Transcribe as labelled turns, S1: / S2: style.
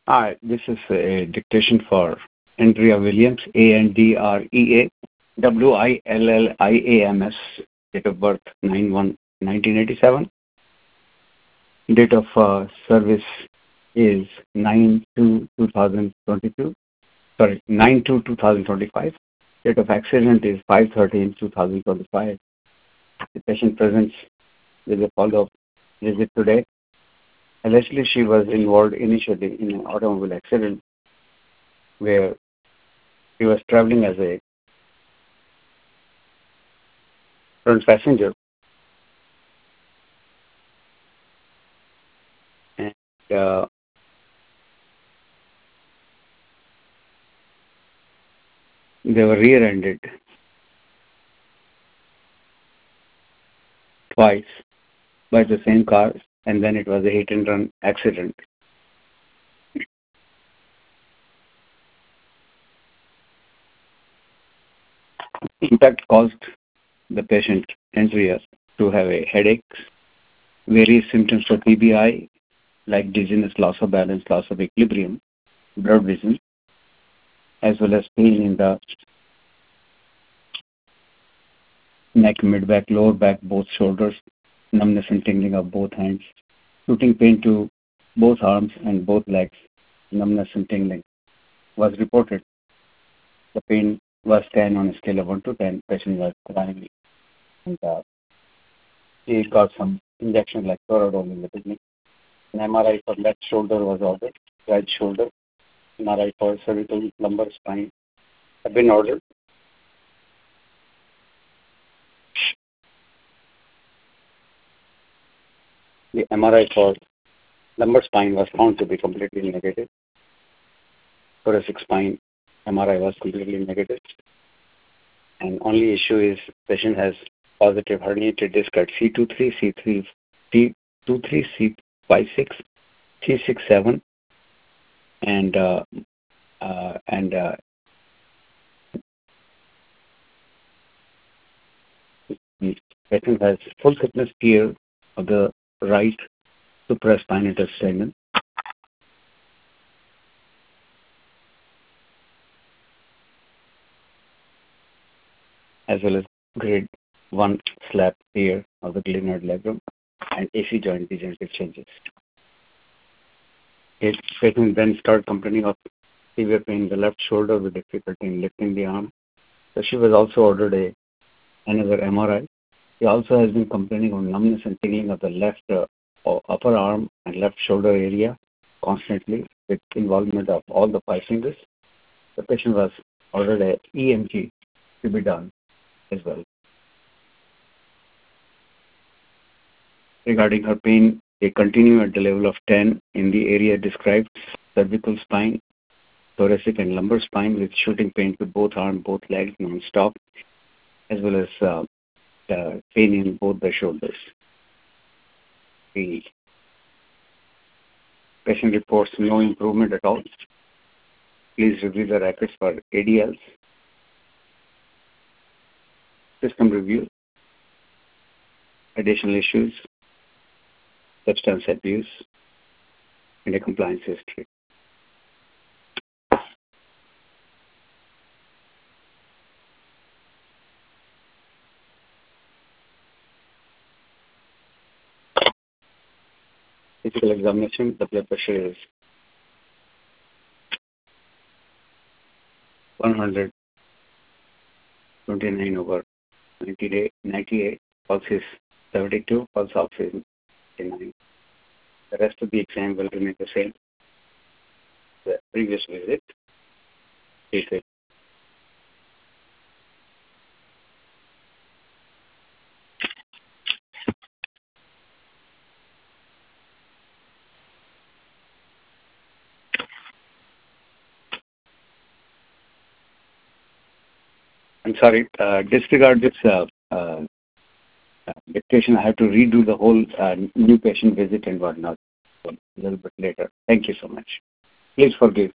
S1: Hi, this is a dictation for Andrea Williams, Andrea Williams, date of birth 9/1/1987. Date of service is 9/2/2022. Sorry, 9/2/2025. Date of accident is 5/13/2025. The patient presents with a follow-up visit today. Allegedly, she was involved initially in an automobile accident where she was traveling as a front passenger, and they were rear-ended twice by the same car, and then it was a hit-and-run accident. Impact caused the patient, Andrea, to have a headache, various symptoms of TBI, like dizziness, loss of balance, loss of equilibrium, blurred vision, as well as pain in the neck, mid-back, lower back, both shoulders, numbness and tingling of both hands, shooting pain to both arms and both legs, numbness and tingling was reported. The pain was 10 on a scale of 1 to 10. Patient was crying, and he got some injection like Toradol in the beginning. An MRI for left shoulder was ordered, right shoulder, MRI for cervical, lumbar, spine have been ordered. The MRI for lumbar spine was found to be completely negative. Thoracic spine MRI was completely negative. And only issue is patient has positive herniated disc at C23, C3, C23, C56, C67, and the patient has full thickness tear of the right supraspinatus tendon, as well as grade 1 slap tear of the glenoid labrum and AC joint degenerative changes. His patient then started complaining of severe pain in the left shoulder with difficulty in lifting the arm. So she was also ordered another MRI. He also has been complaining of numbness and tingling of the left upper arm and left shoulder area constantly with involvement of all the 5 fingers. The patient was ordered an EMG to be done as well. Regarding her pain, they continue at the level of 10 in the area described: cervical spine, thoracic and lumbar spine, with shooting pain to both arms, both legs non-stop, as well as pain in both the shoulders. The patient reports no improvement at all. Please review the records for ADLs, system review, additional issues, substance abuse, and a compliance history. Physical examination, the blood pressure is 129/98, pulse is 72, pulse ox is 89. The rest of the exam will remain the same. The previous visit is it. I'm sorry, disregard this dictation. I have to redo the whole new patient visit and whatnot a little bit later. Thank you so much. Please forgive.